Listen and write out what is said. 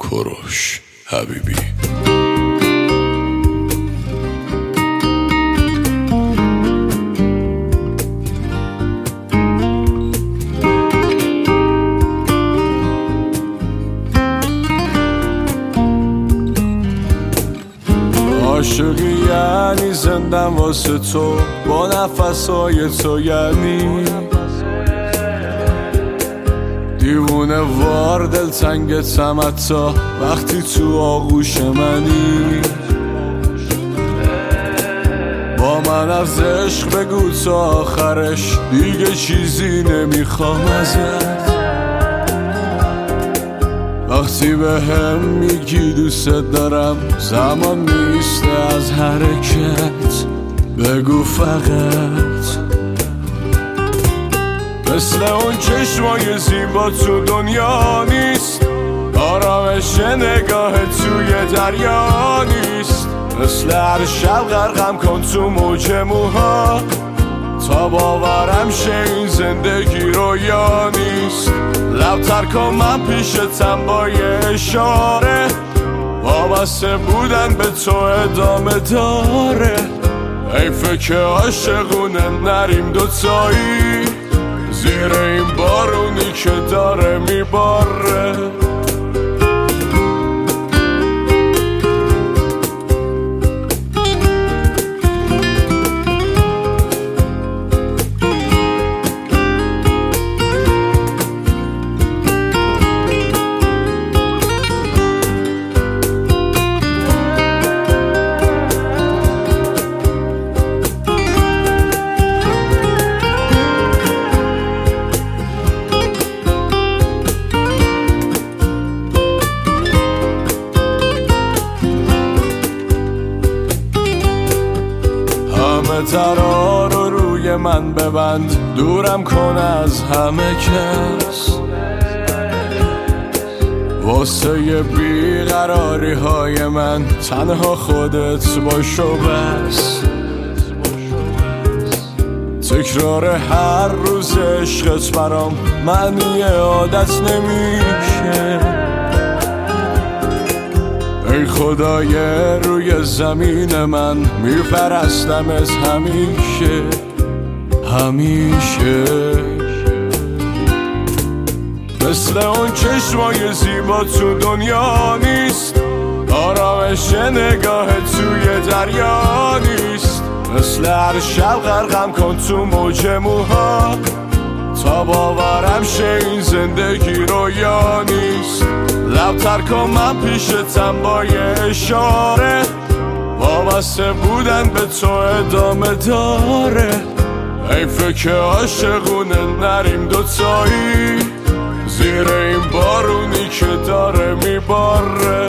کوروش حبیبی. عاشقی یعنی زندم واسه تو، با نفسهای تو یعنی دیوونه وار دلتنگ تمتا وقتی تو آغوش منی. با من از عشق بگو تا آخرش، دیگه چیزی نمیخوام ازت. وقتی به هم میگی دوست دارم، زمان نیست از حرکت، بگو فقط. مثل اون چشمای زیبا تو دنیا نیست، آرامش نگاه توی دریا نیست. مثل هر شب غرقم کن تو موج موها، تا باورم شه این زندگی رویا نیست. لبتر کن من پیشتم با یه اشاره، وابسته بودن به تو ادامه داره. حیفه که عاشقونه نریم دوتایی، زیر این بارونی که داره میباره. درا رو روی من ببند، دورم کن از همه کس. واسه ی بیقراری های من تنها خودت باش و بس. تکرار هر روز عشقت برام معنی عادت نمیشه. ای خدای روی زمین من، میپرستمت همیشه همیشه. مثل اون چشمای زیبا تو دنیا نیست، آرامش نگاه توی دریا نیست. مثل هر شب غرقم کن تو موج موها، تا باورم شه این زندگی رویا نیست. لبتر کن من پیشتم با یه اشاره، وابسته بودن به تو ادامه داره. حیفه که عاشقونه نریم دوتایی، زیر این بارونی که داره میباره.